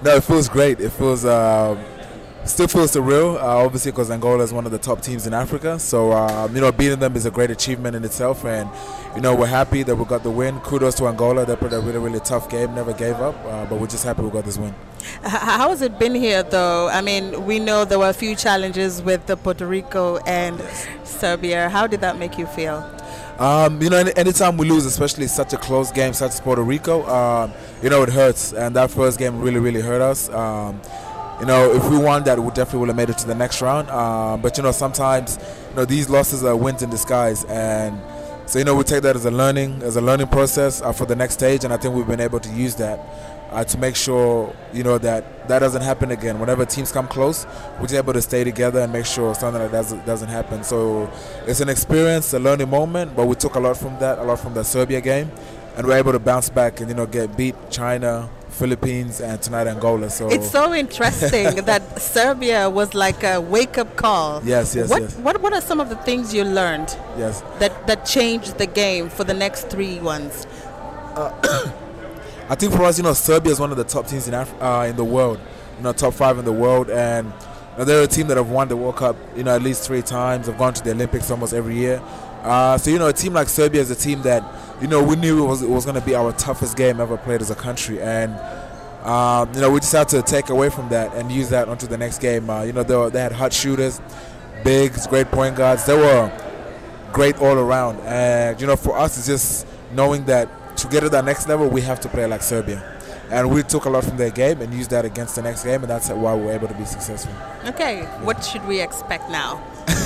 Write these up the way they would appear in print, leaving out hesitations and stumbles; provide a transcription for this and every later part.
No, it feels great. It feels still feels surreal. Obviously, because Angola is one of the top teams in Africa. So beating them is a great achievement in itself, and we're happy that we got the win. Kudos to Angola. They played a really, really tough game. Never gave up, but we're just happy we got this win. How has it been here, though? I mean, we know there were a few challenges with the Puerto Rico and Serbia. How did that make you feel? Anytime we lose, especially such a close game such as Puerto Rico, it hurts. And that first game really, really hurt us. If we won that, we definitely would have made it to the next round. But sometimes, these losses are wins in disguise. And so, we take that as a learning process for the next stage. And I think we've been able to use that to make sure, that doesn't happen again. Whenever teams come close, we're just able to stay together and make sure something like that doesn't happen. So it's an experience, a learning moment, but we took a lot from the Serbia game, and we're able to bounce back and, beat China, Philippines, and tonight Angola. So it's so interesting that Serbia was like a wake-up call. Yes. What are some of the things you learned? Yes. That changed the game for the next three ones? I think for us, Serbia is one of the top teams in the world, top 5 in the world, and they're a team that have won the World Cup, at least 3 times. Have gone to the Olympics almost every year. So a team like Serbia is a team that we knew it was going to be our toughest game ever played as a country, and we just had to take away from that and use that onto the next game. They had hot shooters, bigs, great point guards. They were great all around, and for us it's just knowing that to get to that next level, we have to play like Serbia. And we took a lot from their game and used that against the next game, and that's why we were able to be successful. Okay, what should we expect now?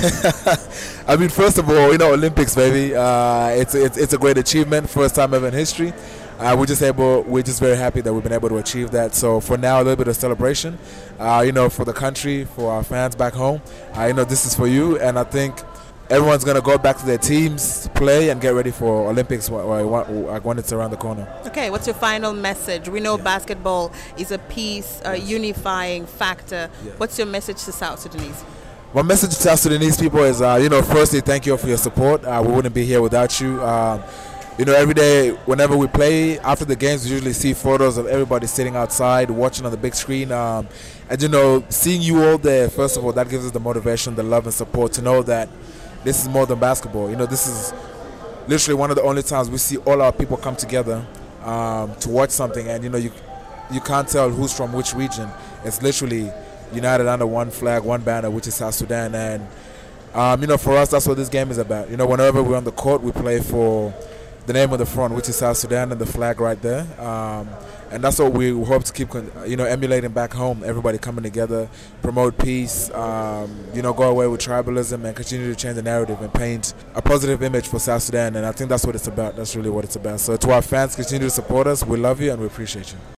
I mean, first of all, Olympics, baby. It's a great achievement, first time ever in history. We're just very happy that we've been able to achieve that. So for now, a little bit of celebration, for the country, for our fans back home. This is for you, and I think everyone's going to go back to their teams, play, and get ready for Olympics when it's around the corner. Okay, what's your final message? We know basketball is a peace, a unifying factor. Yeah. What's your message to South Sudanese? My message to South Sudanese people is, firstly, thank you for your support. We wouldn't be here without you. Every day, whenever we play, after the games, we usually see photos of everybody sitting outside, watching on the big screen. And, seeing you all there, first of all, that gives us the motivation, the love and support to know that this is more than basketball. This is literally one of the only times we see all our people come together to watch something, and you can't tell who's from which region. It's literally united under one flag, one banner, which is South Sudan. And for us, that's what this game is about. Whenever we're on the court, we play for the name of the front, which is South Sudan, and the flag right there. And that's what we hope to keep, emulating back home. Everybody coming together, promote peace, go away with tribalism, and continue to change the narrative and paint a positive image for South Sudan. And I think that's what it's about. That's really what it's about. So to our fans, continue to support us. We love you and we appreciate you.